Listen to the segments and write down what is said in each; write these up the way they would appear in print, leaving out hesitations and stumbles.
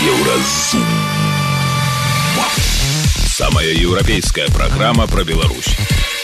Еўразум. Самая еўрапейская программа про Беларусь.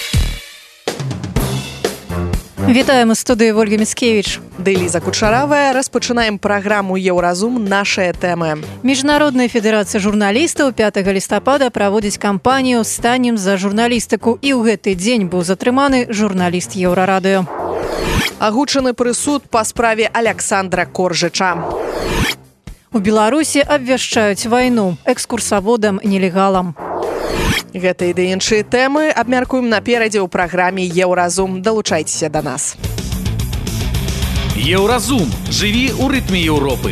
Вітаем у студыі Ольга Міцкевіч. Ды Ліза Кучаравая. Распачынаем праграму «Еўразум. Нашыя тэмы». Міжнародная федэрацыя журналістаў 5 лістапада праводзіць кампанію «Станем за журналістыку». І ў гэты дзень быў затрыманы журналіст Еўрарадыё. Агучаны прысуд па справе Аляксандра Коржыча. У Беларусі абвяшчаюць вайну экскурсаводам-нелегалам. Гэта і ды іншыя тэмы абмяркуем наперадзе ў праграме «Еўразум». Далучайцеся да нас. Еўразум. Жыві ў рытме Еўропы.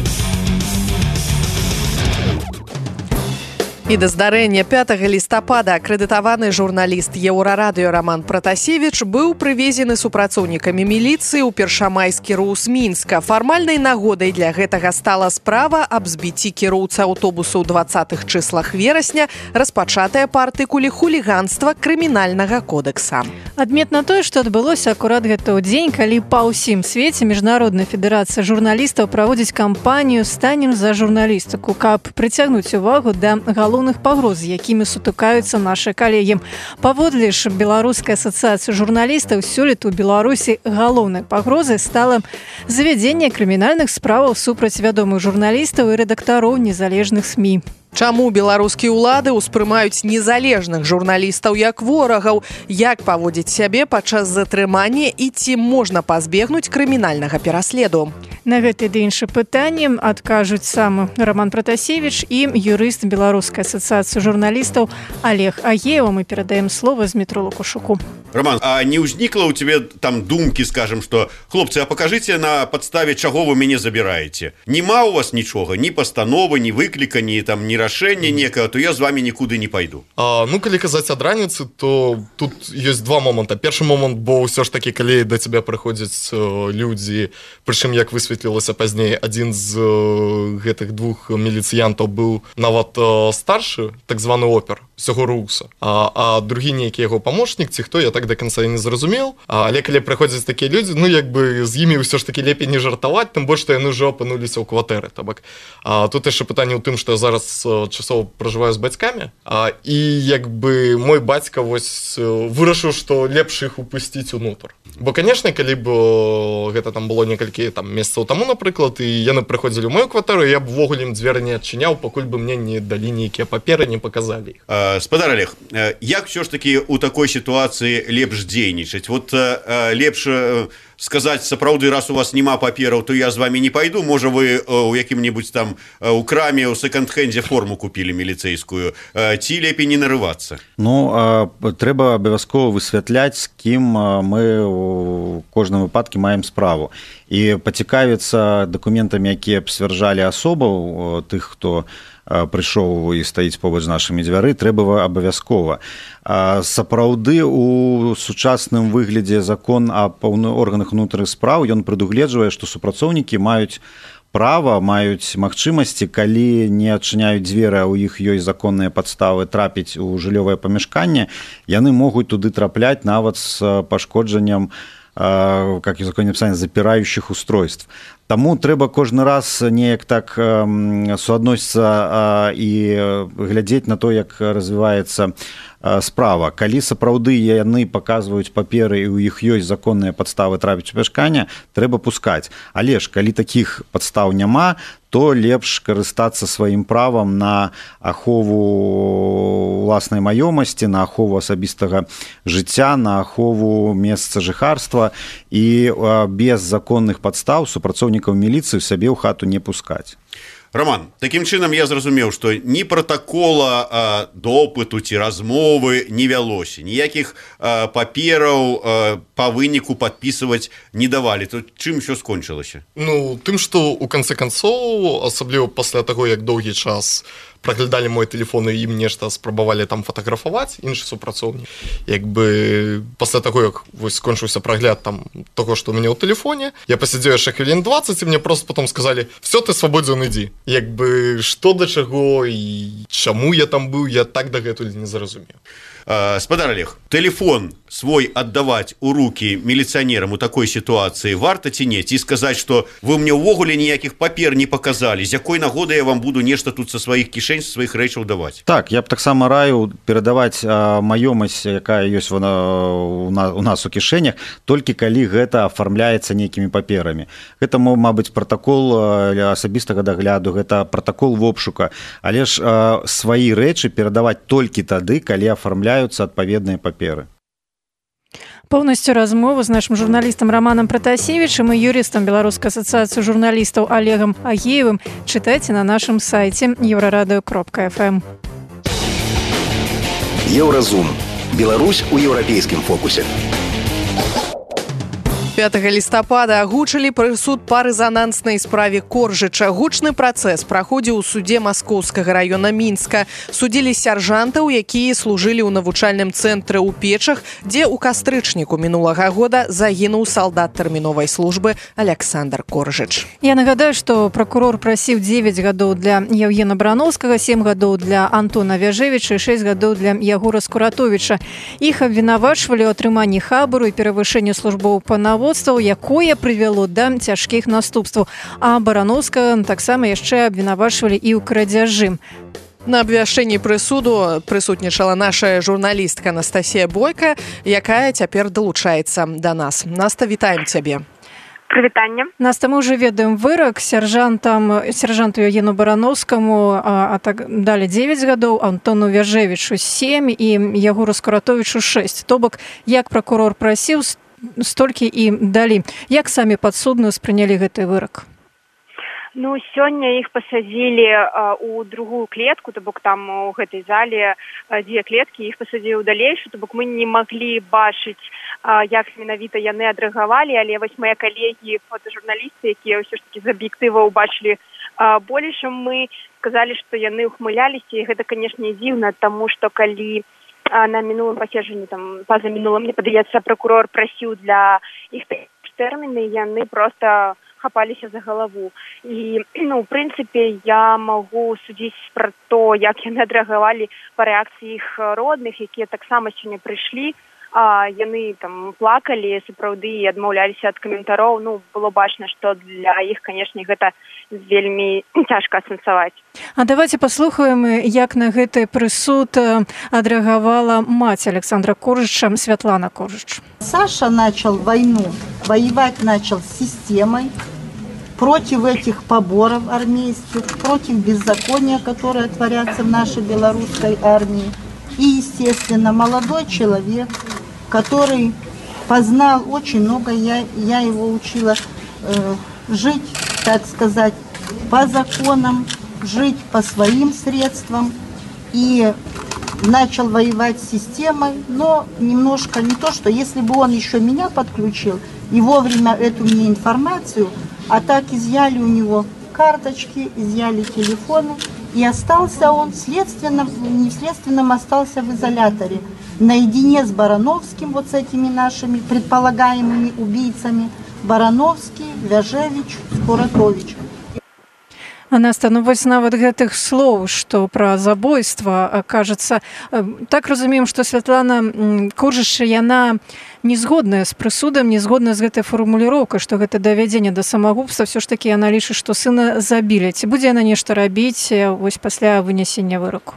І да здарэння 5 лістапада акрэдытаваны журналіст Еўрарадыё Роман Пратасевіч быў прывезены супрацоўнікамі міліцыі ў першамайскі РУС Мінска. Фармальнай нагодай для гэтага стала справа аб збіцці кіроўцы аўтобусу ў 20-х чыслах верасня, распачатая па артыкуле хуліганства крымінальнага кодэкса. Адметна тое, што адбылося акурат гэта ў дзень, калі па ўсім свеце Міжнародная федэрацыя журналістаў праводзіць кампанію «Станем за журналістыку», каб прыцягнуць увагу да галоўных пагроз, з якімі сутыкаюцца нашы калегі. Паводле ж Беларускай асацыяцыі журналістаў, сёлета ў Беларусі галоўнай пагрозай стала завядзенне крымінальных справаў супраць вядомых журналістаў і рэдактароў незалежных СМІ. Чаму беларускія ўлады ўспрымаюць незалежных журналістаў як ворагаў, як паводзіць сябе падчас затрымання і ці можна пазбегнуць крымінальнага пераследу? На гэты ды іншы пытанні адкажуць сам Роман Пратасевіч і юрыст Беларускай асацыяцыі журналістаў Олег Агееў. Мы перадаем слово Змітру Лукашуку. Роман, а не ўзнікла ў тебе там думкі, скажем, што хлопцы, а покажыце на падставе чаго вы мяне забіраеце? Нема у вас нічога, ні пастановы, ні выкліка, ні там ні рашэння некага, то я з вами нікуды не пайду. Калі казаць ад раніцы, то тут ёсць два моманта. Першы момант, бо ўсё ж такі, калі да цябе прыходзяць людзі, прычым, як высветлілася пазней, адзін з гэтых двух міліцыянтаў быў нават старшы, так званы опер усяго РУСа, а другі нейкі яго памочнік, ці хто, я так да канца не зразумеў. Але калі прыходзяць такія людзі, з імі ўсё ж такі лепей не жартаваць, тым больш, што яны ўжо апынуліся ў кватэры. Тут яшчэ пытанне ў тым, што я зараз часова пражываю з бацькамі, і мой бацька вырашыў, што лепш іх упусціць унутр. Бо, канешне, калі б гэта там было некалькі месяцаў таму, напрыклад, і яны прыходзілі ў мою кватэру, я б увогуле ім дзверы не адчыняў, пакуль бы мне не далі нейкія паперы, не паказалі іх. Спадар Олег, як ўсё ж такі ў такой сітуацыі лепш дзейнічаць? Лепш сказаць, сапраўды, раз у вас няма папераў, то я з вами не пайду, можа вы у якім-небудзь там у краме, у секонд-хендзе форму купілі міліцэйскую, ці лепей не нарывацца? Трэба абавязкова высвятляць, з кім мы у кожным выпадку маем справу. І пацікавіцца дакументамі, якія абсвярджалі асобаў, тых, хто прыйшоў і стаіць побач з нашымі дзвяры, трэба абавязкова. Сапраўды, у сучасным выглядзе закон аб органах унутраных спраў, ён прадугледжвае, што супрацоўнікі маюць права, маюць магчымасці, калі не адчыняюць дзверы, а ў іх ёсць законныя падставы трапіць у жыллёвае памяшканне, яны могуць туды трапляць нават з пашкоджаннем, как в законе написано, запирающих устройств. Таму трэба кожны раз неяк так суадносіцца і глядзець на то, як развіваецца справа. Калі сапраўды яны паказваюць паперы і ў іх ёсць законныя падставы трапіць у памяшканне, трэба пускаць. Але ж, калі такіх падстаў няма, то лепш карыстацца сваім правам на ахову ўласнай маёмасці, на ахову асабістага жыцця, на ахову месца жыхарства і без законных падстаў супрацоўнікаў міліцыі сабе ў хату не пускаць. Роман, такім чынам я зразумеў, што ні пратакола допыту ці размовы не вялося, ніякіх папераў па выніку падпісваць не давалі. То чым усё скончылася? Тым, што ў канцы канцоў, асабліва пасля таго, як доўгі час праглядалі мой телефон і ім нешта спрабавалі там фатаграфаваць, іншы супрацоўнік. Пасля таго, як скончыўся прагляд там таго, што ў мяне ў тэлефоне, я пасядзеў яшчэ хвілін 20, і мне просто потом сказалі: «Всё, ты свабодзен, ідзі». Што да чаго і чаму я там быў, я так дагэтуль не зразумеў. Спадар Олег, телефон свой отдавать у руки милиционерам у такой ситуации варта ці не? Ці сказать, что вы мне увогуле ніякіх папер не показали, з якой нагоды я вам буду нешта тут со сваіх кішэнь, со сваіх рэчаў даваць? Так, я б таксама раю перадаваць маёмасць, якая ёсць у нас у кішэнях, толькі калі гэта афармляецца нейкімі паперамі. Гэта, мабыць, пратакол асабістага дагляду, гэта пратакол вобшука, але ж свае рэчы перадаваць толькі тады, калі афармляюцца адпаведныя паперы. Полностью размову з нашим журналістам Романом Протасевичем и юристом Белорусской ассоциации журналистов Олегом Агеевым читайте на нашем сайте euroradio.fm. Еўразум. Беларусь у еўрапейскім фокусе. 5 лістапада агучылі прысуд па рэзананснай справе Коржыча. Гучны працэс праходзіў у суде Маскоўскага раёна Мінска. Судзілі сяржантаў, якія служылі ў навучальным цэнтры ў Печах, дзе ў кастрычніку мінулага года загінуў салдат тэрміновай службы Александр Коржыч. Я нагадаю, што пракурор прасіў 9 гадоў для Яўгена Барановскага, 7 гадоў для Антона Вяжевіча і 6 гадоў для Ягора Скуратовіча. Іх абвінавачвалі ў атрыманні хабару і перавышэнню службовых паўнамоцтваў, якое прывяло да цяжкіх наступстваў. А Барановскага таксама яшчэ абвінавачвалі і ў крадзяжы. На абвяшчэнні прысуду прысутнічала наша журналістка Анастасія Бойка, якая цяпер далучаецца да нас. Наста, вітаем цябе. Прывітанне. Наста, мы ўжо ведаем вырак сяржанту Яўгену Барановскаму так далі 9 гадоў, Антону Вяжевічу 7 і Ягору Скуратовічу 6. То бок, як пракурор прасіў, столькі і далі. Як самі падсудныя спрынялі гэты вырак? Ну, сёння іх пасадзілі ў другую клетку, то бок там у гэтай зале 2 клеткі, іх пасадзілі ў далейшую, то бок мы не маглі бачыць, як менавіта яны адрэагавалі, але вось мае калегі, фотажурналісты, якія ўсё ж такі з аб'ектыва ўбачылі большым, мы сказалі, што яны ухмыляліся, і гэта, канешне, дзіўна, таму што калі на мінулым паседжанні, там, пазамінулым, мне падаецца, пракурор прасіў для іх тэрміны, яны проста хапаліся за галаву. І, ну, ў прынцыпе, я магу судзіць пра то, як яны адрэагавалі па рэакцыі іх родных, якія таксама сёння прыйшлі. Яны там плакалі, сапраўды, і адмаўляліся ад каментароў. Ну, было бачна, што для іх, канешне, гэта вельмі цяжка асэнсаваць. А давайте паслухаем, як на гэты прысуд адрэагавала маці Александра Коржыча, Святлана Коржыч. Саша начал войну, воевать начал с системой против этих поборов армейских, против беззакония, которые творятся в нашей белорусской армии. И, естественно, молодой человек, который познал очень много, я его учила жить, так сказать, по законам, жить по своим средствам, и начал воевать с системой, но немножко не то, что если бы он еще меня подключил и вовремя эту мне информацию, а так изъяли у него карточки, изъяли телефоны, и остался он не следственным, остался в изоляторе, наедине с Барановским, вот с этими нашими предполагаемыми убийцами, Барановский, Вяжевич, Скуратович. Наста, ну вось нават гэтых слоў, што пра забойства, кажацца, так разумеем, што Святлана Коржыч, яна не згодная з прысудам, не згодная з гэтай фармуліроўкай, што гэта давядзенне да самагубства, ўсё ж такі яна лічыць, што сына забілі. Ці будзе яна нешта рабіць вось пасля вынясення выроку?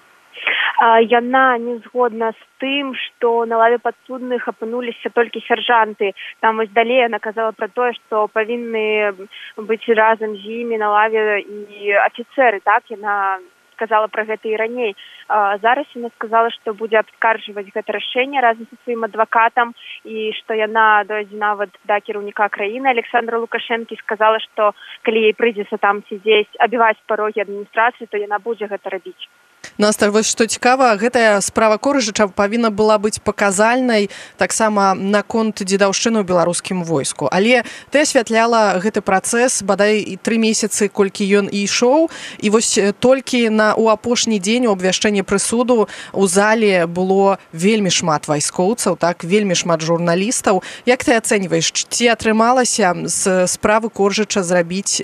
Яна не згодна з тым, што на лаве падсудных апынуліся толькі сяржанты. Там вось далей яна казала пра тое, што павінны быць разам з імі на лаве і афіцэры, так? Яна сказала пра гэта і раней. Зараз яна сказала, што будзе абскарджваць гэта рашэнне разам са сваім адвакатам і што яна дойдзе нават да кіраўніка краіны Александра Лукашэнкі, сказала, што калі ёй прыйдзецца там сидзець, абіваць парогі адміністрацыі, то яна будзе гэта рабіць. Наста, вось што цікава, гэтая справа Коржыча павінна была быць паказальнай таксама наконт дзедаўшчыны ў беларускім войску. Але ты асвятляла гэты працэс, бадай 3 месяцы, колькі ён і ішоў, і вось толькі у апошні дзень у абвяшчэнні прысуду у зале было вельмі шмат вайскоўцаў, так, вельмі шмат журналістаў. Як ты ацэньваеш, ці атрымалася з справы Коржыча зрабіць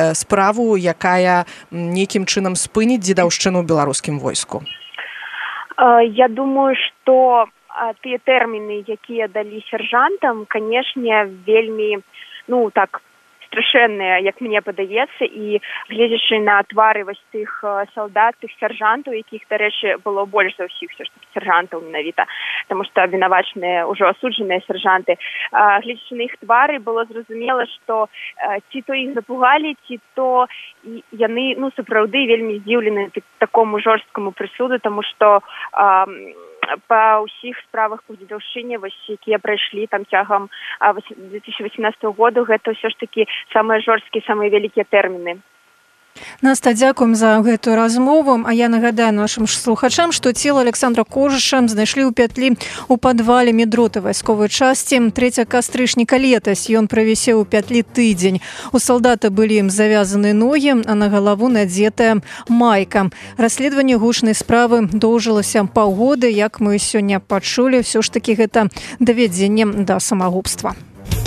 справу, якая нейкім чынам спыніць дзедаўшчыну ў беларускім войску? Я думаю, што тыя тэрміны, якія далі сяржантам, канешне, вельмі, страшэнныя, як мне падаецца, і гледзячы на твары вось тых салдат, тых сяржантаў, якіх, дарэчы, было больш за ўсіх ўсё ж такі сяржантаў менавіта, таму што абвінавачаныя ўжо асуджаныя сяржанты. Гледзячы на іх твары, было зразумела, што ці то іх запугалі, ці то яны, сапраўды вельмі здзіўлены такому жорсткаму прысуду, таму што па ўсіх справах па дзедаўшчыне, якія прайшлі там цягам 2018 году, гэта ўсё ж такі самыя жорсткія, самыя вялікія тэрміны. Наста, дзякуем за гэтую размову. А я нагадаю нашим слухачам, што цела Александра Кожыша знайшлі ў пятлі ў падвале медроты вайсковай часці 3 кастрычніка летась. Ён правісеў у пятлі тыдзень. У салдата былі ім завязаны ногі, а на галаву надзетая майка. Расследаванне гучнай справы доўжылася паўгода. Як мы сёння пачулі, ўсё ж такі гэта давядзенне да самагубства.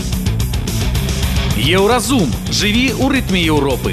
Еўразум. Жыві ў рытме Еўропы.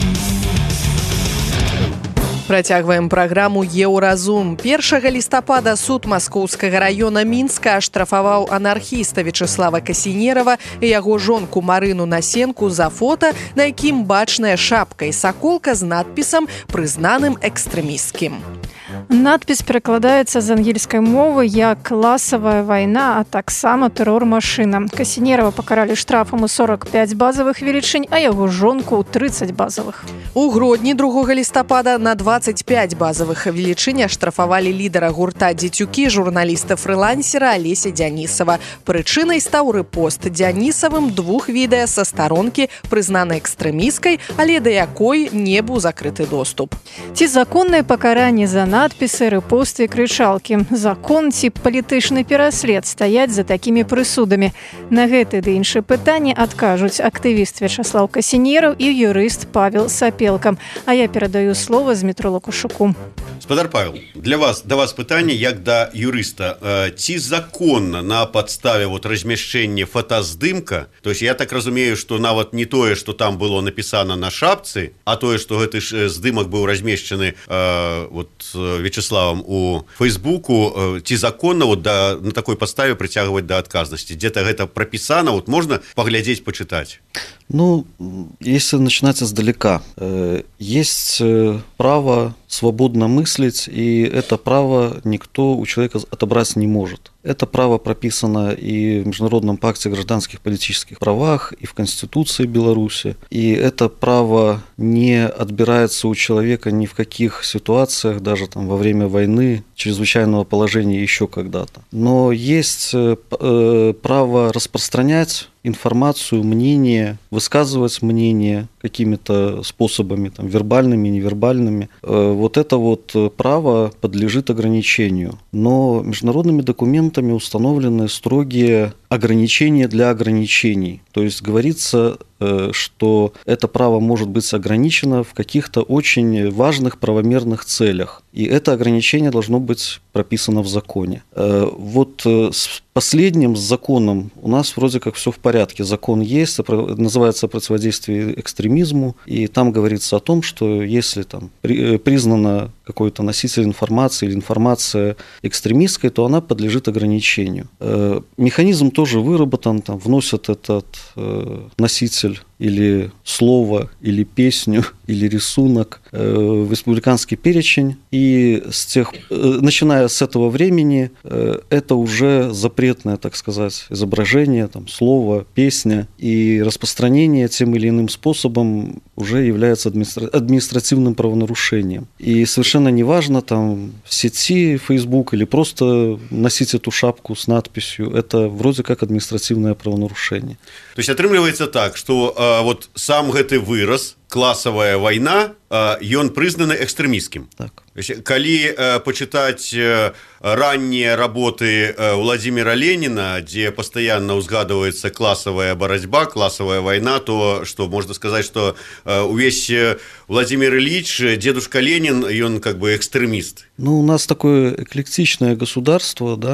Працягваем праграму «Еўразум». 1 лістапада суд Маскоўскага раёна Мінска аштрафаваў анархіста Вячеслава Касінерава і яго жонку Марыну Насенку за фота, на якім бачная шапка і саколка з надпісам «Прызнаным экстрэмісцкім». Надпіс перакладаецца з ангельскай мовы як «класавая вайна», а таксама «тэрор-машына». Касінерава пакаралі штрафам у 45 базавых велічынь, а яго жонку ў 30 базавых. У Гродні 2 лістапада на 25 базавых велічынь аштрафавалі лідара гурта «Дзецюкі» журналіста-фрылансера Алеся Дзянісава. Прычынай стаў рэпост Дзянісавым 2 відэа са старонкі, прызнанай экстрэмісцкай, але да якой не быў закрыты доступ. Ці законнае пакаранне за надпісы, рэпосты і крычалкі? Закон ці палітычны пераслед стаяць за такімі прысудамі? На гэты ды іншыя пытанні адкажуць актывіст Вячеслав Касінераў і юрыст Павел Сапелка. А я перадаю слово Змітру Лукашуку. Спадар Павел, да вас пытанне як да юрыста. Ці законна на падставе размяшчэння фотаздымка, то есть я так разумею, што нават не тое, што там было напісана на шапцы, а тое, што гэты ж здымак быў размешчаны Вячеславам у Фейсбуку, ці законна на такой падставе прыцягваць да адказнасці? Дзе-то гэта прапісана, можна паглядзець, пачытаць? Если начинать издалека, есть право свободно мыслить, и это право никто у человека отобрать не может. Это право прописано и в Международном пакте о гражданских политических правах, и в Конституции Беларуси. И это право не отбирается у человека ни в каких ситуациях, даже во время войны, чрезвычайного положения, еще когда-то. Но есть право распространять информацию, мнение, высказывать мнение какими-то способами, вербальными, невербальными. Это право подлежит ограничению. Но международными документами установлены строгие ограничения для ограничений. То есть говорится, что это право может быть ограничено в каких-то очень важных правомерных целях. И это ограничение должно быть прописано в законе. С последним, с законом, у нас вроде как все в порядке. Закон есть, называется «Противодействие экстремизму», и там говорится о том, что если признано какой-то носитель информации или информация экстремистской, то она подлежит ограничению. Механизм тоже выработан, вносят этот носитель или слово, или песню, или рисунок в республиканский перечень, и начиная с этого времени это уже запретное, так сказать, изображение, слово, песня, и распространение тем или иным способом уже является административным правонарушением. И совершенно неважно, в сети Facebook или просто носить эту шапку с надписью, это вроде как административное правонарушение. То есть атрымліваецца так, что сам гэты выраз «класавая вайна», ён прызнаны экстрэмісцкім. Так. Калі пачытаць раннія работы Владимира Ленина, дзе пастаянна ўзгадваецца класавая барацьба, класавая вайна, то што можна сказаць, што увесь Владимир Ильич, дедушка Ленин, ён экстремист. У нас такое эклектичное государство, да.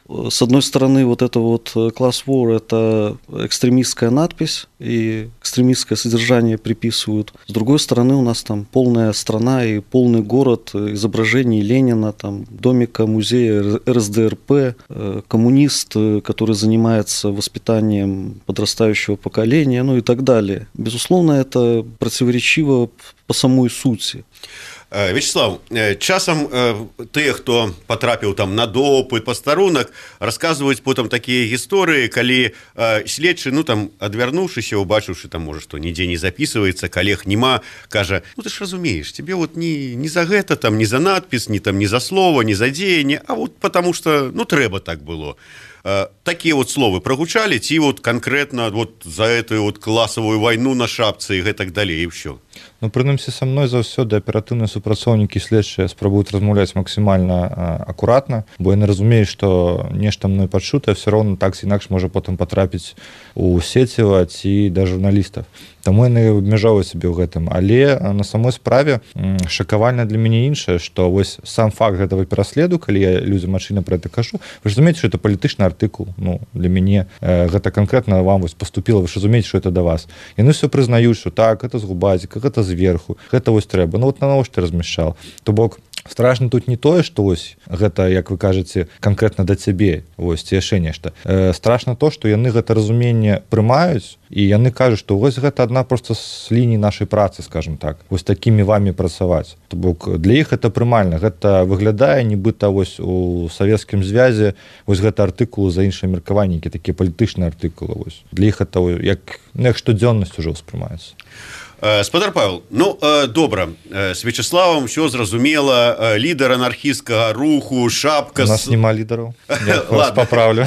С одной стороны, вот это вот class war – это экстремистская надпись, и экстремистское содержание приписывают. С другой стороны, у нас там полная страна и полный город изображений Ленина, там, домика музея РСДРП, коммунист, который занимается воспитанием подрастающего поколения, ну и так далее. Безусловно, это противоречиво по самой сути. Вячеслав, часам тыя, хто патрапіў там на допыт, пастарунак, расказваюць потым такія гісторыі, калі следчы, ну там, адвярнуўшыся, убачыўшы там, можа, што нідзе не записываецца, калег нема, кажа, ну ты ж разумееш, тебе вот не за гэта, там, не за надпіс, не за слова, не за дзеянне, а вот потому что, ну, трэба так было. Такие вот словы прогучали, ці вот конкретно вот за эту вот классовую войну на шапцы и гэтак далей, и все. Ну, прынамсі, са мной заўсёды аператыўныя супрацоўнікі следчыя спрабуюць размаўляць максімальна акуратна, бо яны разумеюць, што нешта мной пачутае все роўна так ці інакш можа потым патрапіць у сеціва ці да журналістаў. Таму яны абмяжоўваюць сябе ў гэтым. Але на самой справе шакавальна для мяне іншае, што вось сам факт гэтага пераследу, калі я людзям адчына пра гэта кажу, вы ж разумееце, што это палітычны артыкул. Ну, для мяне гэта канкрэтна вам вось паступіла, вы ж разумееце, што это да вас. Яны ўсё прызнаюць, што так, гэта з губазіка, гэта зверху, гэта вось трэба. Ну вот навошта размяшчал. То бок страшно тут не тое, што вось гэта, як вы кажаце, канкрэтна да цябе, вось ці яшчэ нешта. Страшна то, што яны гэта разуменне прымаюць, і яны кажуць, што вось гэта адна проста з ліній нашай працы, скажем так, вось такімі вамі працаваць. То бок для іх гэта прымальна, гэта выглядае нібыта вось у савецкім звязе вось гэта артыкулы за іншыя меркаванні, які такія палітычныя артыкулы вось. Для іх гэта як штодзённасць ужо ўспрымаецца. Спадар Павел, ну, добра, с Вячеславом все зразумела, лидер анархистского руху, шапка... У нас нема лидеров, я вас поправлю.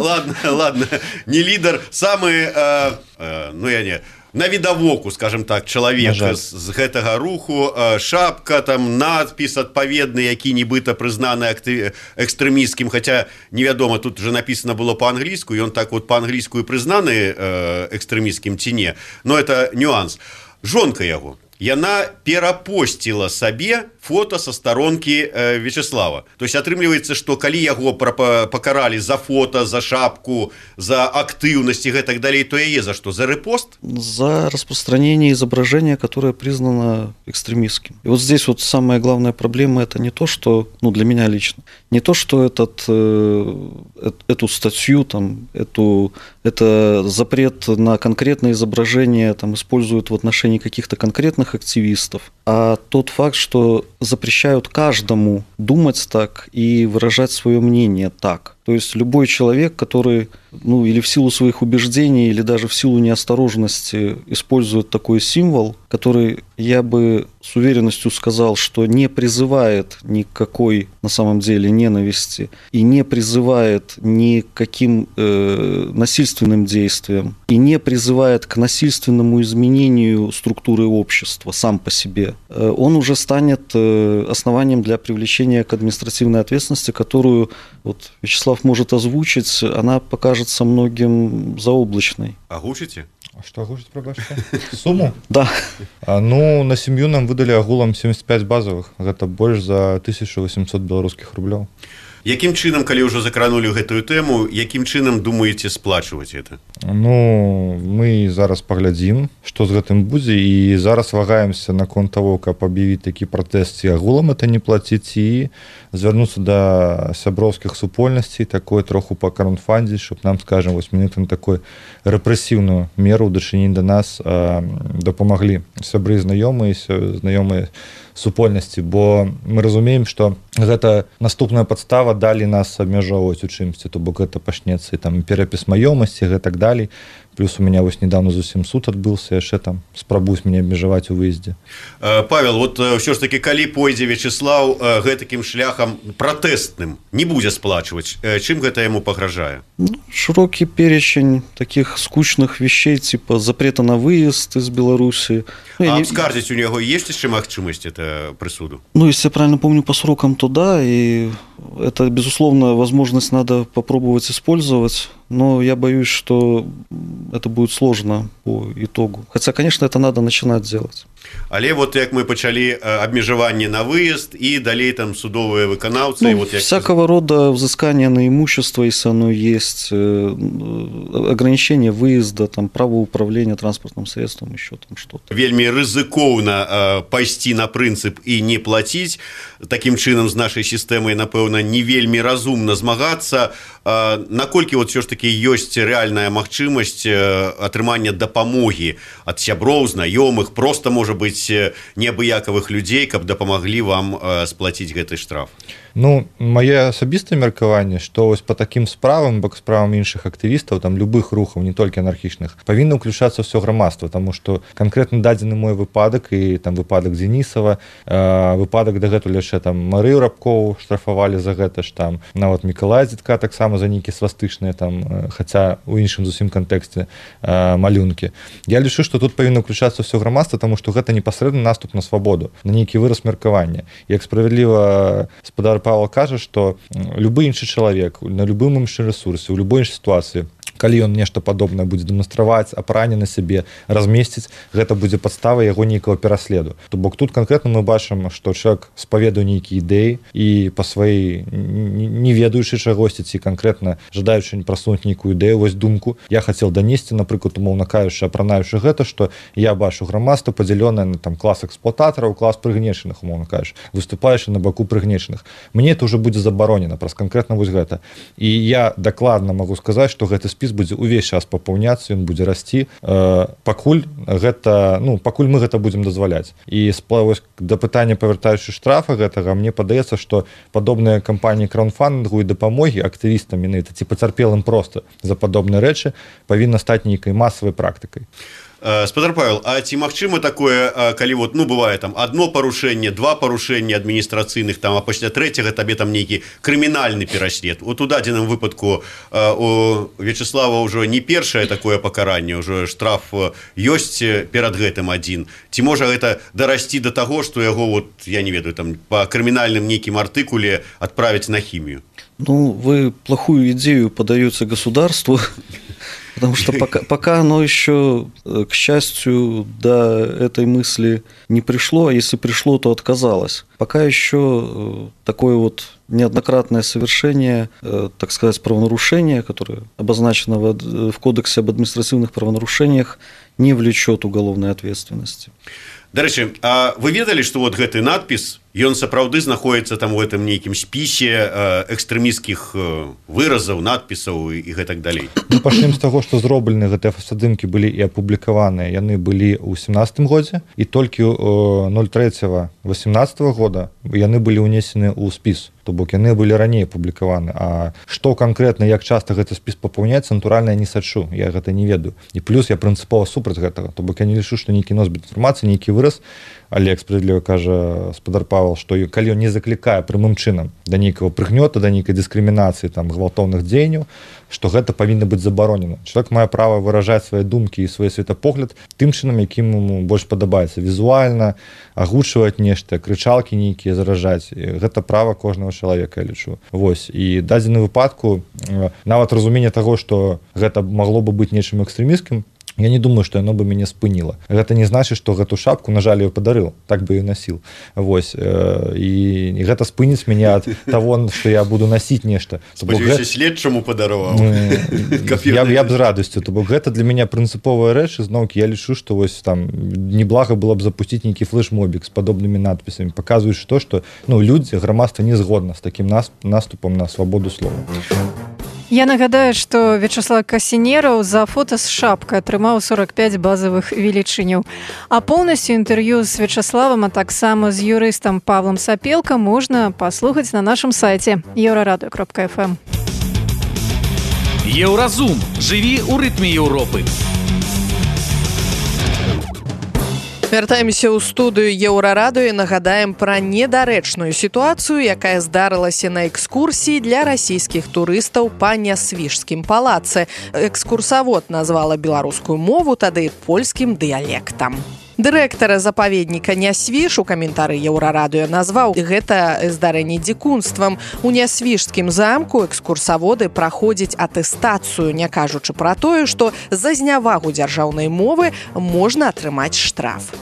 Ладно, не лидер, самый, ну, я не... на видавоку, скажем так, чалавек з гэтага руху, шапка, там, надпіс адпаведны, які нібыта прызнаны экстрэмісцкім, хаця невядома, тут же написано было по-англійску, ён так вот по-англійску і прызнаны экстрэмісцкім ці не, но это нюанс. Жонка яго, яна перапосціла сабе фото са старонкі Вячеслава. То есть атрымліваецца, што калі яго пакаралі за фото, за шапку, за актыўнасць і гэтак далей, то яе за што? За рэпост? За распространение изображения, которое признано экстремистским. И вот здесь вот самая главная проблема – это не то, что, ну, для меня лично, не то, что эту статью, там, это запрет на конкретное изображение там, используют в отношении каких-то конкретных активистов, а тот факт, что запрещают каждому думать так и выражать свое мнение так. То есть любой человек, который, ну, или в силу своих убеждений, или даже в силу неосторожности использует такой символ, который, я бы с уверенностью сказал, что не призывает никакой на самом деле ненависти и не призывает ни к каким насильственным действиям и не призывает к насильственному изменению структуры общества сам по себе, он уже станет основанием для привлечения к административной ответственности, которую вот Вячеслав может озвучить, она покажется многим заоблачной. Оглушите? А что оглушить, пробачьте? Сумму? Да. Ну, на семью нам выдали агулам 75 базовых. Это больше за 1800 белорусских рублей. Якім чынам, калі ўжо закранулі гэтую тэму, якім чынам думаеце сплачваць это? Ну, мы зараз паглядзім, што з гэтым будзе, і зараз вагаемся наконт таго, каб аб'явіць такі пратэст, ці агулам это не плаціць, і звярнуцца да сяброўскіх супольнасцей, такой троху па краундфандзе, щоб нам, скажем, вось менавіта на такой рэпрэсіўную меру ў дачыненні да нас дапамаглі сябры знаёмыя супольнасці, бо мы разумеем, што гэта наступная падстава далі нас абмяжоўваць у чымсьці, то бок гэта пачнецца і там перапіс маёмасці, гэтак далей. Плюс у меня вось недавно зусім суд адбыўся, яшчэ там спрабуюць мяне абмежаваць у выездзе. Павел, вот ўсё ж таки, калі пойдзе Вячеслав гэтакім шляхам пратэстным, не будзе сплачваць, чым гэта яму пагражае? Широкий перечень таких скучных вещей, типа запрета на выезд из Беларуси. А абскардзіць у него есть яшчэ магчымасць это прысуду? Ну, если я правильно помню по срокам, то да, и это, безусловно, возможность надо попробовать использовать, но я боюсь, что это будет сложно по итогу. Хотя, конечно, это надо начинать делать. Але вот як мы пачалі абмежаванне на выезд і далей там судовыя выканаўцы, ну, вот як... всякого рода взыскания на имущество, если оно есть, ограничение выезда, там, право управления транспортным средством, еще там что-то. Вельмі рызыкоўна пайсці на прынцып і не плаціць. Такім чынам з нашай сістэмай, напэўна, не вельмі разумна змагацца. Наколькі вот все ж таки ёсць рэальная магчымасць атрымання дапамогі ад сяброў, знаёмых, просто можа быць неабыякавых людзей, каб дапамаглі вам сплаціць гэты штраф? Ну, мае асабістае меркаванне, што вось па такім справам, бок справам іншых актывістаў, там любых рухаў, не толькі анархічных, павінна ўключацца ўсё грамадства, таму што канкрэтна дадзены мой выпадак і там выпадак Дзенісава, выпадак дагэтуль яшчэ там Марыю Рабкову штрафавалі за гэта ж там, нават Мікалая Дзідка таксама за нейкі свастычныя там, хаця у іншым зусім кантэксце малюнкі. Я лічу, што тут павінна ўключацца ўсё грамадства, таму што гэта непасрэдны наступ на свабоду, на нейкі выраз меркавання. Як справядліва спадар Павел кажа, што любы іншы чалавек на любым іншым рэсурсе, у любой іншай сітуацыі, калі ён нешта падобнае будзе дэманстраваць, апранне на сябе, размесціць, гэта будзе падставай яго нейкага пераследу. То бок тут канкрэтна мы бачым, што чалавек спаведуе нейкія ідэі і па сваёй не ведаючы чагосьці ці канкрэтна жадаючы прасунуць нейкую ідэю, вось думку, я хацеў данесці, напрыклад, умоўна кажучы, апранаючы гэта, што я бачу грамадства падзялёнае на там клас эксплуататараў, клас прыгнечаных, умоўна кажучы, выступаючы на баку прыгнечаных. Мне это ўжо будзе забаронена праз канкрэтна вось гэта. І я дакладна магу сказаць, што гэты спіс будзе ўвесь час папаўняцца, ён будзе расці, пакуль гэта, ну, пакуль мы гэта будзем дазваляць. І да пытання павяртаючы штрафа гэтага, мне падаецца, што падобныя кампаніі краўдфандынгу і дапамогі актывістам менавіта ці пацярпелым проста за падобныя рэчы павінна стаць нейкай масавай практыкай. Спадар Павел, а ці магчыма такое, калі вот, ну, бывае там одно парушэнне, два парушэння адміністрацыйных, там, а пасля трэцяга табе там нейкі крымінальны пераслед. Вот у дадзеным выпадку у Вячеслава ўжо не першае такое пакаранне, ўжо штраф ёсць перад гэтым адзін. Ці можа гэта дарасці да таго, што яго, вот, я не ведаю, там, па крымінальным нейкім артыкуле адправіць на хімію? Ну, вы плохую идею подаете государству, потому что пока оно еще, к счастью, до этой мысли не пришло, а если пришло, то отказалось. Пока еще такое вот неоднократное совершение, так сказать, правонарушения, которое обозначено в Кодексе об административных правонарушениях, не влечет уголовной ответственности. Дарэчы, а вы ведалі, што вот гэты надпіс, ён сапраўды знаходіцца там у гэтым нейкім спісе экстрэмісцкіх выразаў, надпісаў і гэтак далей? Ну, пачнем з таго, што зроблены гэтыя фотаздымкі былі і апублікаваныя, яны былі ў 17 годзе, і толькі 03/18 года яны былі ўнесены ў спіс. То бок яны былі раней апублікаваны. А што канкрэтна, як часта гэты спіс папаўняецца, натуральна, я не сачу, я гэта не ведаю. І плюс я прынцыпова супраць гэтага. То бок я не лічу, што нейкі носьбіт інфармацыі, нейкі выраз, але справядліва кажа спадар Павел, што калі ён не заклікае прямым чынам да нейкага прыгнёта, да нейкай дыскрымінацыі, там, гвалтоўных дзеянняў, што гэта павінна быць забаронена. Чалавек мае права выражаць свае думкі і свой светапогляд тым чынам, якім яму больш падабаецца, візуальна, агучваць нешта, крычалкі нейкія заражаць. Гэта права кожнага чалавека, я лічу. Вось. І дадзены выпадку, нават разуменне таго, што гэта магло бы быць нечым экстрэміскім, я не думаю, што яно бы мяне спыніла. Гэта не значыць, што гэту шапку, на жаль, я падарыў, так бы і насіл. Вось. І гэта спыніць мяне ад таго, што я буду насіць нешта. Спадзяюся, следчаму падараваў. Я б з радасцю. То бок гэта для мяне прынцыповая рэч, зноўкі я лічу, што вось там неблага было б запусціць нейкі флэш-мобік з падобнымі надпісамі, паказваюць што, ну, людзі, грамадства не згодна з такім наступам на свабоду слова. Я нагадаю, што Вячеслав Касінераў за фота з шапкай атрымаў 45 базавых велічыняў. А поўнасцю інтэрв'ю з Вячеславам, а таксама з юрыстам Павлам Сапелка можна паслухаць на нашым сайце еўрарадыё.фм. Еўразум. Жыві ў рытме Еўропы. Вяртаемся ў студыю Еўрарадыё і нагадаем пра недарэчную сітуацыю, якая здарылася на экскурсіі для расійскіх турыстаў па Нясвіжскім палацы. Экскурсавод назвала беларускую мову тады польскім дыялектам. Дырэктара запаведніка Нясвіж у каментары Еўрарадыё назваў гэта здарэнне дзікунствам. У Нясвіжскім замку экскурсаводы праходзяць атэстацыю, не кажучы пра тое, што за знявагу дзяржаўнай мовы можна атрымаць штраф.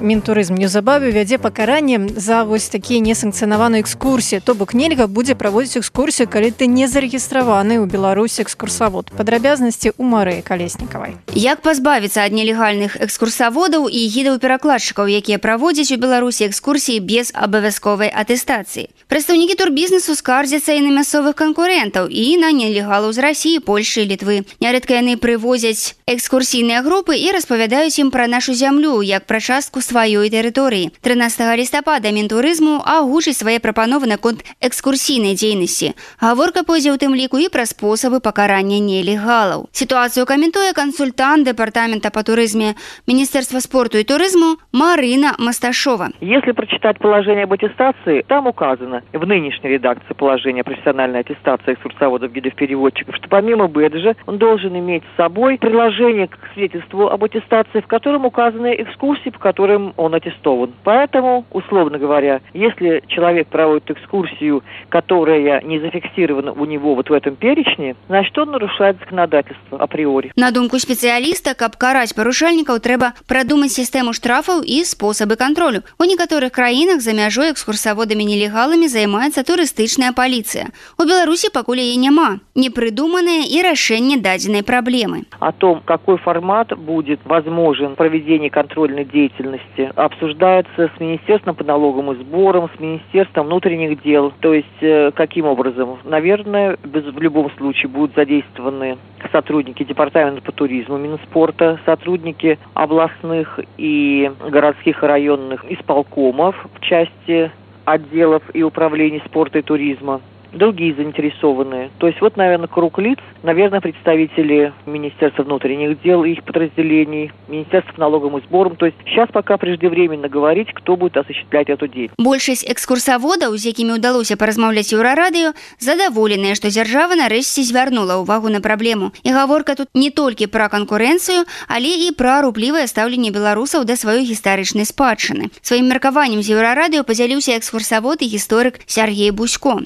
Мінтурызм неўзабаве вядзе пакаранне за вось такія несанкцыянаваныя экскурсіі. То бок нельга будзе праводзіць экскурсію, калі ты не зарэгістраваны ў Беларусі экскурсавод. Падрабязнасці ў Марыі Калеснікавай. Як пазбавіцца ад нелегальных экскурсаводаў і гідаў-перакладчыкаў, якія праводзяць у Беларусі экскурсіі без абавязковай атэстацыі? Прадстаўнікі турбізнесу скардзяцца і на мясцовых канкурэнтаў, і на нелегалаў з Расіі, Польшы і Літвы. Нярэдка яны прывозяць экскурсійныя групы і распавядаюць ім пра нашу зямлю, як пра частку сваёй тэрыторыі. 13 лістапада Мінтурызму агучыць свае прапановы наконт экскурсійнай дзейнасці. Гаворка пойдзе ў тым ліку і пра спосабы пакарання нелегалаў. Сітуацыю каментуе кансультант дэпартамента па турызме Министерства спорту и туризма Марина Масташова. Если прочитать положение об аттестации, там указано в нынешней редакции положения о профессиональной аттестации экскурсоводов, гидов-переводчиков, что помимо бэджа он должен иметь с собой приложение к свидетельству об аттестации, в котором указаны экскурсии, по которым он аттестован. Поэтому, условно говоря, если человек проводит экскурсию, которая не зафиксирована у него вот в этом перечне, значит он нарушает законодательство априори. На думку спецыяліста, каб караць парушальнікаў, трэба прадумаць сістэму штрафаў і спосабы кантролю. У некаторых краінах за мяжой экскурсаводамі-нелегаламі займаецца турыстычная паліцыя. У Беларусі пакуль яе няма. Не прыдуманае і рашэнне дадзенай праблемы. О том, какой формат будет возможен проведение контрольной деятельности, обсуждается с Министерством по налогам и сборам, с Министерством внутренних дел. То есть, каким образом? Наверное, в любом случае будут задействованы сотрудники департамента по туризму Минспорта, сотрудники областных и городских и районных исполкомов в части отделов и управлений спорта и туризма, другие заинтересованные. То есть вот, наверное, круг лиц, наверное, представители Министерства внутренних дел и их подразделений, Министерства по налогам и сборам. То есть сейчас пока преждевременно говорить, кто будет осуществлять эту деятельность. Большасць экскурсаводаў, з якімі ўдалося паразмаўляць Еўрарадыё, задаволеныя, што дзяржава нарэшце звярнула ўвагу на праблему. І гаворка тут не толькі пра канкурэнцыю, але і пра руплівае стаўленне беларусаў да сваёй гістарычнай спадчыны. Сваім меркаваннем з Еўрарадыё падзяліўся экскурсавод і гісторык Сергей Бусько.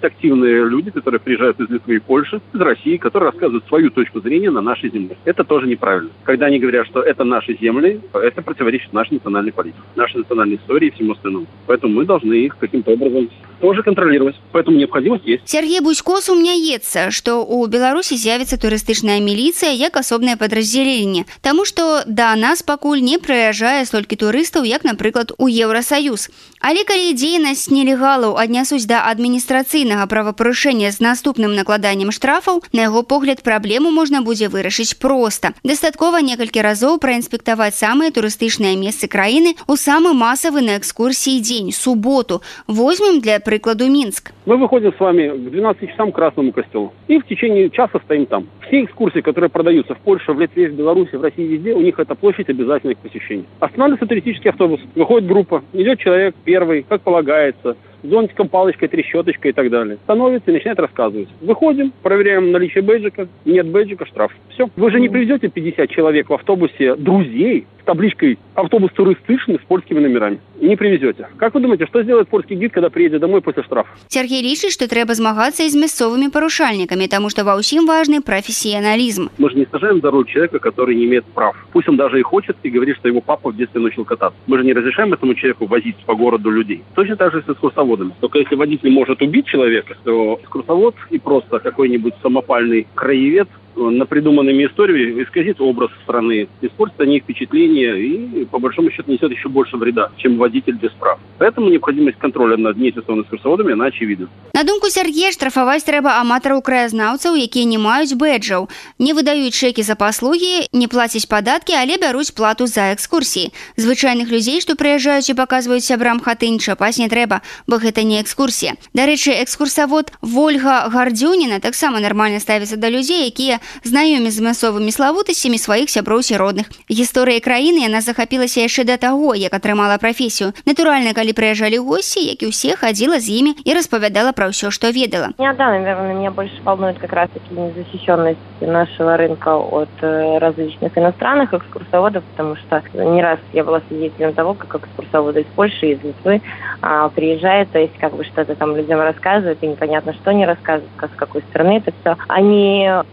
Люди, которые приезжают из Литвы и Польши, из России, которые рассказывают свою точку зрения на нашей земле. Это тоже неправильно. Когда они говорят, что это наши земли, это противоречит нашей национальной политике, нашей национальной истории и всему остальному. Поэтому мы должны их каким-то образом тоже контролировать. Поэтому необходимость есть. Сергей Бусько сумняецца, што ў Беларусі з'явіцца турыстычная міліцыя як асобнае падраздзяленне, таму што да нас пакуль не прыязджае столькі турыстаў, як, напрыклад, у Еўрасаюз. Але калі дзейнасць нелегалаў аднясуць да адміністрацыйнага правапарушэння з наступным накладаннем штрафаў, на яго погляд праблему можна будзе вырашыць проста. Дастаткова некалькі разоў праінспектаваць самыя турыстычныя месцы краіны ў самы масавы на экскурсіі дзень, суботу. Возьмем для прикладу Минск. Мы выходим с вами к 12 часам к Красному костелу. И в течение часа стоим там. Все экскурсии, которые продаются в Польше, в Литве, в Беларуси, в России, везде, у них эта площадь обязательна к посещению. Останавливается туристический автобус. Выходит группа. Идет человек первый, как полагается. Зонтиком, палочкой, трещоточкой и так далее. Становится и начинает рассказывать. Выходим, проверяем наличие бэджика. Нет бэджика, штраф. Все. Вы же не привезете 50 человек в автобусе друзей с табличкой «Автобус туристичный» с польскими номерами. Не привезете. Как вы думаете, что сделает польский гид, когда приедет домой после штрафа? Сергей лічыць, што трэба змагацца і з мясцовымі парушальнікамі, таму што ва ўсім важны профессионализм. Мы же не сажаем за руль человека, который не имеет прав. Пусть он даже и хочет и говорит, что его папа в детстве научил кататься. Мы же не разрешаем этому человеку возить по городу людей. Точно так же и с экскурсоводами. Только если водитель может убить человека, то экскурсовод и просто какой-нибудь самопальный краевед напридуманными историями исказит образ страны, испортит о ней впечатление и, по большому счету, несет еще больше вреда, чем водитель без прав. Поэтому необходимость контроля над неаttестованными экскурсоводами, она очевидна. На думку Сергея, штрафаваць трэба аматараў краязнаўцаў, якія не маюць бэджаў, не выдаюць чэкі за паслугі, не плацяць падаткі, але бяруць плату за экскурсіі. Звычайных людзей, што прыязджаюць і паказваюць сябрам хатынь, чапаць не трэба, бо гэта не экскурсія. Дарэчы, экскурсавод Вольга Гардзюніна таксама нармальна ставіцца да людзей, якія знаёмі з мясцовымі славутасцямі сваіх сяброў родных. Гісторыяй краіны яна захапілася яшчэ да таго, як атрымала прафесію. Натуральна, калі прыязджалі госці, як і ўсе, хадзіла з імі і распавядала пра ўсё, што ведала. Да, наверное, меня больше волнует как раз-таки незащищенность нашего рынка от различных иностранных экскурсоводов, потому что не раз я была свидетелем того, как экскурсоводы из Польши, из Литвы приезжают, то есть как бы что-то там людям рассказывают, и непонятно, что они рассказывают, с какой стороны это все. Они подают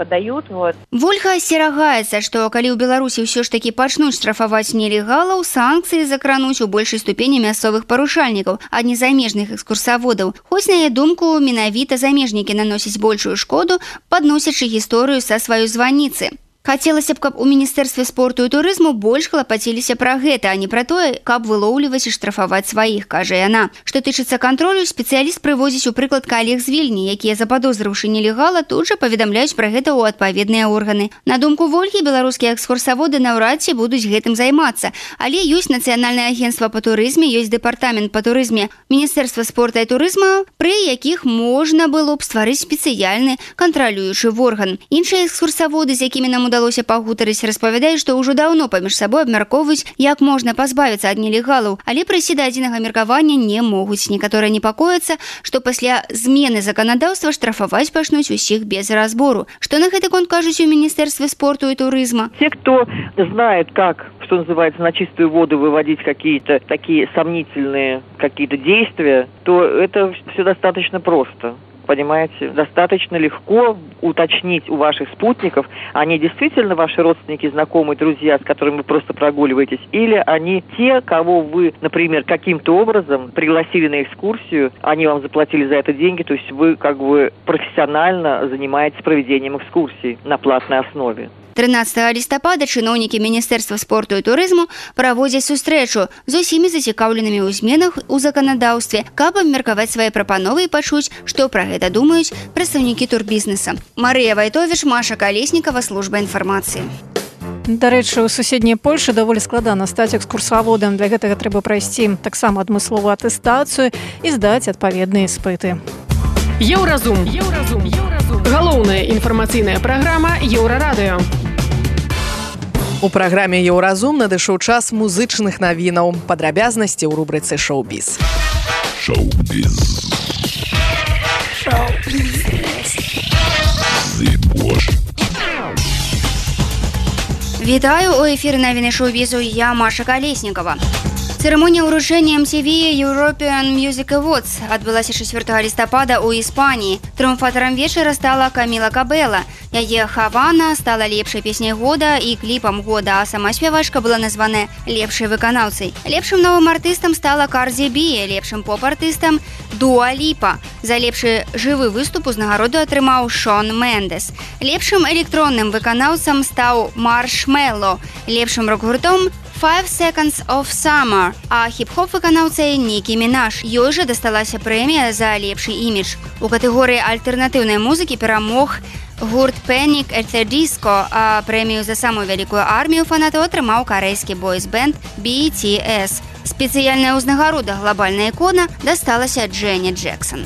суд. Вот. Вольга асцерагаецца, што калі ў Беларусі ўсё ж такі пачнуць штрафаваць нелегалаў, санкцыі закрануць у большай ступені мясцовых парушальнікаў, а не замежных экскурсаводаў. Хоць на яе думку, менавіта замежнікі наносяць большую шкоду, падносячы гісторыю са сваёй званіцы. Хацелася б, каб у Міністэрстве спорту і турызму больш клапаціліся пра гэта, а не пра тое, каб вылоўліваць і штрафаваць сваіх, кажа яна. Што тычыцца кантролю, спецыяліст прыводзіць у прыклад калег з Вільні, якія, западозрыўшы нелегала, тут жа паведамляюць пра гэта ў адпаведныя органы. На думку Вольгі, беларускія экскурсаводы наўрад ці будуць гэтым займацца, але ёсць Нацыянальнае агенцтва па турызме, ёсць дэпартамент па турызме Міністэрства спорта і турызма, пры якіх можна было б стварыць спецыяльны кантралюючы орган. Іншыя экскурсаводы, з якімі нам удалося пагутарыць, распавядаюць, што ўжо даўно паміж сабой абмяркоўваюць, як можна пазбавіцца ад нелегалаў, але прыйсці да адзінага меркавання не могуць. Некаторыя непакояцца, што пасля змены заканадаўства штрафаваць пачнуць усіх без разбору. Што на гэты конт кажуць у Міністэрстве спорту і турызма? Те, кто знает, как, что называется, на чистую воду выводить какие-то такие сомнительные какие-то действия, то это все достаточно просто. Понимаете, достаточно легко уточнить у ваших спутников, они действительно ваши родственники, знакомые, друзья, с которыми вы просто прогуливаетесь, или они те, кого вы, например, каким-то образом пригласили на экскурсию, они вам заплатили за это деньги, то есть вы как бы профессионально занимаетесь проведением экскурсий на платной основе. 13 лістапада чыноўнікі Міністэрства спорту і турызму праводзяць сустрэчу з усімі зацікаўленымі ў зменах у заканадаўстве, каб абмеркаваць свае прапановы і пачуць, што пра гэта думаюць прадстаўнікі турбізнеса. Марыя Вайтовіч, Маша Калеснікава, служба інфармацыі. Дарэчы, у суседняй Польшы даволі складана стаць экскурсаводам. Для гэтага трэба прайсці таксама адмысловую атэстацыю і здаць адпаведныя іспыты. Еўразум. Галоўная інфармацыйная праграма Еўрарадыё. У праграме Еўразум надышоў час музычных навінаў. Падрабязнасці ў рубрыцы «Шоу-біз». Вітаю, у эфіры навіны шоу-бізу, я Маша Калеснікава. Церемонія ўручэння MTV European Music Awards адбылася 4 лістапада ў Іспаніі. Трыумфатарам вечара стала Каміла Кабэла. Яе «Хавана» стала лепшай песняй года і кліпам года, а сама спявачка была названая лепшай выканаўцай. Лепшым новым артыстам стала Карди Би, лепшым поп-артыстам Дуа Ліпа. За лепшы жывы выступ узнагароду атрымаў Шон Мендес. Лепшым электронным выканаўцам стаў Маршмелло. Лепшым рок-гуртом 5 Seconds of Summer, а хіп-хоп выканаўцай Нікі Мінаш. Ёй жа дасталася прэмія за лепшы імідж. У катэгорыі альтэрнатыўнай музыкі перамог гурт Panic at the Disco, а прэмію за самую вялікую армію фанатаў атрымаў карэйскі бойс-бэнд BTS. Спецыяльная ўзнагарода «Глобальная ікона» дасталася Дженні Джексон.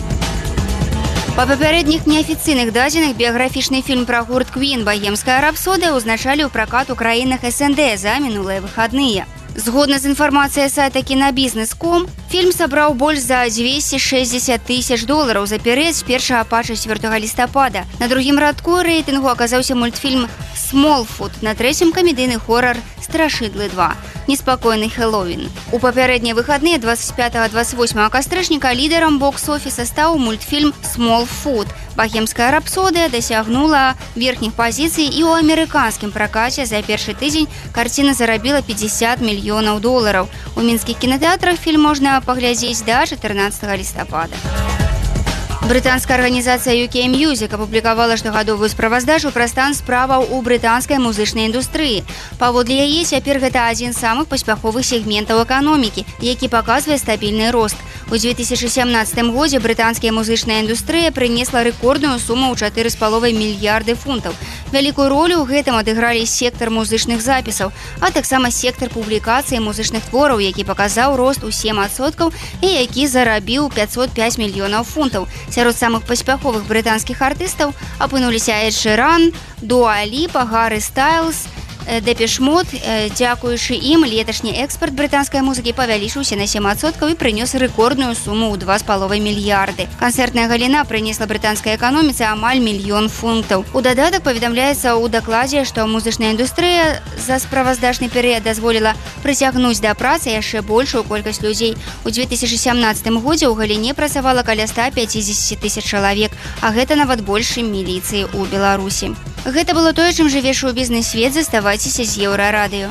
Па папярэдніх неафіцыйных дадзеных біяграфічны фільм пра гурт Queen «Багемская рапсодыя» узначалі ў пракат у краінах СНД за мінулыя выхадныя. Згодна з інфармацыяй сайта Кинобизнес.com, фільм сабраў больш за $260 000 за перыяд з 1 па 4 лістапада. На другім радку рэйтынгу аказаўся мультфільм «Смолфут», на трэцім камедыйны хорар «Страшыдлы 2. Неспакойны Хэллоуін». У папярэднія выхадныя 25-28 кастрычніка лідарам бокс-офіса стаў мультфільм «Смолфут». «Багемская рапсодыя» дасягнула верхніх пазіцый і ў амерыканскім пракаце. За першы тыдзень карціна зарабіла $50 мільёнаў. У мінскіх кінатэатрах фільм можна паглядзець да 14 лістапада. Брытанская арганізацыя UK Music апублікавала штогадовую справаздачу пра стан справаў у брытанскай музычнай індустрыі. Паводле яе, цяпер гэта адзін з самых паспяховых сегментаў эканомікі, які паказвае стабільны рост. У 2017 годзе брытанская музычная індустрыя прынесла рэкордную суму ў 4,5 мільярды фунтаў. Вялікую ролю ў гэтым адыгралі сектар музычных запісаў, а таксама сектар публікацыі музычных твораў, які паказаў рост у 7% і які зарабіў 505 мільёнаў фунтаў. Сярод самых паспяховых брытанскіх артыстаў апынуліся Эд Ширан, Дуа Ліпа, Гаррі Стайлз, Депеш Мод. Дзякуючы ім леташні экспарт брытанскай музыкі павялічыўся на 7% і прынёс рэкордную суму ў 2,5 мільярды. Канцэртная галіна прынесла брытанскай эканоміцы амаль $1 мільён. У дадатак паведамляецца ў дакладзе, што музычная індустрыя за справаздачны перыяд дазволіла прыцягнуць да працы яшчэ большую колькасць людзей. У 2017 годзе ў галіне працавала каля 150 000 чалавек, а гэта нават больш, чым міліцыі ў Беларусі. Гэта было тое, чым жывеш у бізнес-свет. Заставайцеся з Еўрарадыё.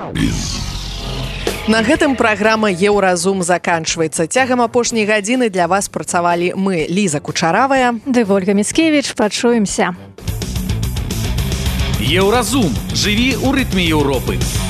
На гэтым праграма «Еўразум» заканчваецца. Цягам апошняй гадзіны для вас працавалі мы, Ліза Кучаравая ды Вольга Міцкевіч. Пачуемся. Еўразум. Жыві ў рытме Еўропы.